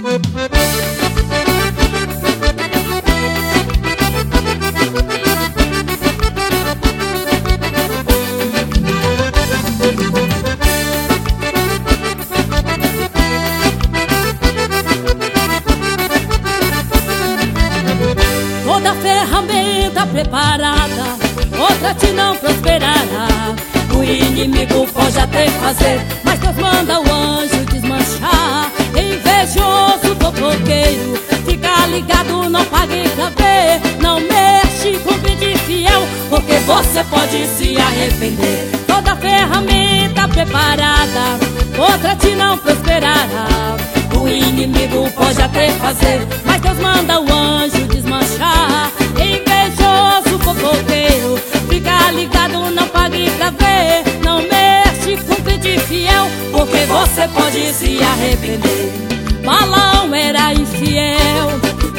Toda ferramenta preparada, outra te não prosperará. O inimigo pode até fazer, mas Deus manda o anjo desmanchar. Invejoso fofoqueiro, fica ligado, não pague pra ver. Não mexe com crente fiel, porque você pode se arrepender. Toda ferramenta preparada, outra te não prosperará. O inimigo pode até fazer, mas Deus manda o anjo desmanchar. Invejoso fofoqueiro, fica ligado, não pague pra ver. Não mexe com crente fiel, porque você pode se arrepender. Balaão era infiel,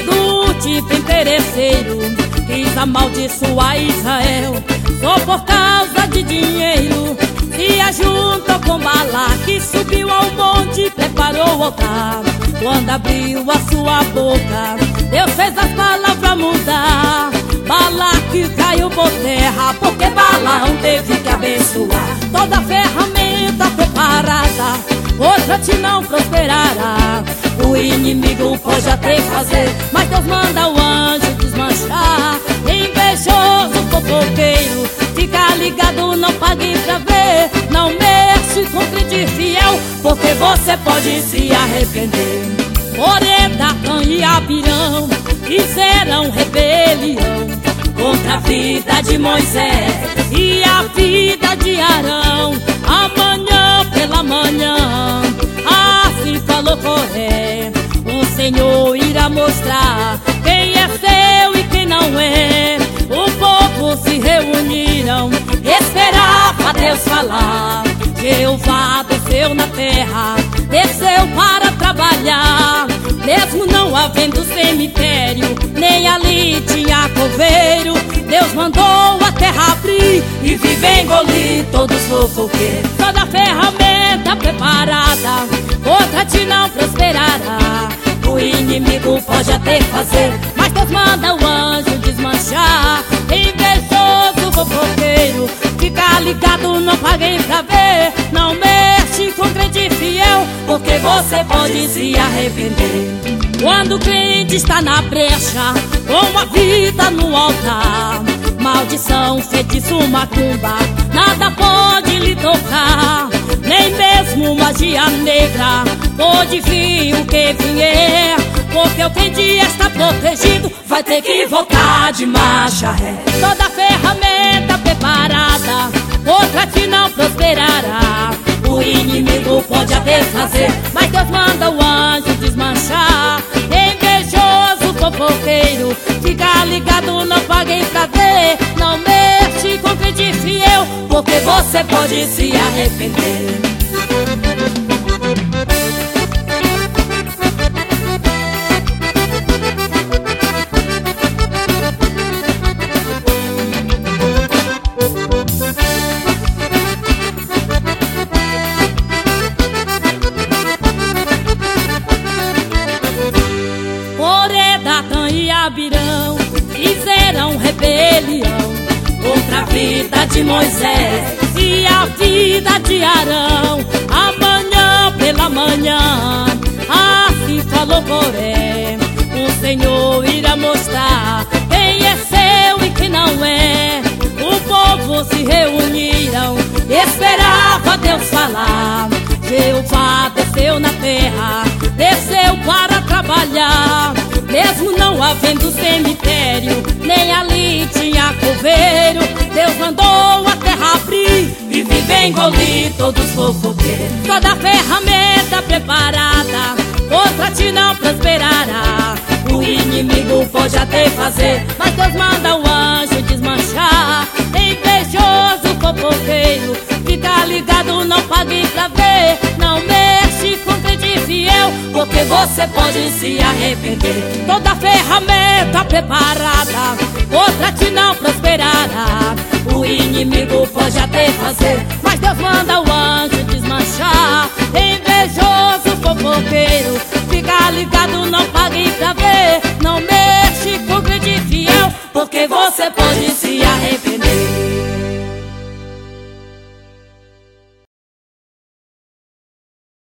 do tipo interesseiro, quis amaldiçoar Israel. Só por causa de dinheiro se ajuntou com Balaque, subiu ao monte, preparou o altar. Quando abriu a sua boca, Deus fez as palavras mudar. Balaque caiu por terra, porque Balaão teve que abençoar. Toda ferramenta preparada, outra te não prosperará. O inimigo pode até fazer, mas Deus manda o anjo desmanchar. Invejoso fofoqueiro, fica ligado, não pague pra ver. Não mexe com crente fiel, porque você pode se arrepender. Coré, Datã e Abirão fizeram rebelião contra a vida de Moisés e a vida de Arão. Amanhã pela manhã, assim falou Coré, o Senhor irá mostrar quem é seu e quem não é. O povo se reuniram, esperava Deus falar. Jeová desceu na terra, desceu para trabalhar. Mesmo não havendo cemitério, nem ali tinha coveiro, Deus mandou a terra abrir e vive engolir todos os fofoqueiros. Toda ferramenta preparada, outra te não prosperará. O inimigo pode até fazer, mas Deus manda o anjo desmanchar. Invejoso fofoqueiro, fica ligado, não pague pra ver. Não mexe com crente fiel, porque você pode se arrepender. Quando o crente está na brecha, com a vida no altar, maldição, feitiço, macumba, nada pode lhe tocar. Nem mesmo magia negra pode vir o que vier, porque o crente está protegido, vai ter que voltar de marcha ré. Toda ferramenta preparada, outra te não prosperará. O inimigo pode até fazer, mas Deus manda o anjo desmanchar. Invejoso fofoqueiro, fica ligado, não pague pra ver. Não mexe com crente fiel, porque você pode se arrepender. Coré, Datã e Abirão fizeram rebelião contra a vida de Moisés e a vida de Arão. Amanhã pela manhã, assim falou Coré, o Senhor irá mostrar quem é seu e quem não é. O povo se reuniram, esperava Deus falar. Jeová desceu na terra, desceu para trabalhar. Mesmo não havendo cemitério, nem ali tinha coveiro, Deus mandou a terra abrir e vive engolir todos os fofoqueiros. Toda ferramenta preparada, outra te não prosperará. O inimigo pode até fazer, mas Deus manda o anjo desmanchar. Invejoso fofoqueiro, fica ligado, não pague pra ver. Não mexe com crente fiel, porque você pode se arrepender. Toda ferramenta preparada, outra te não prosperará. O inimigo pode até fazer, mas Deus manda o anjo desmanchar. Invejoso fofoqueiro, fica ligado, porque você pode se arrepender.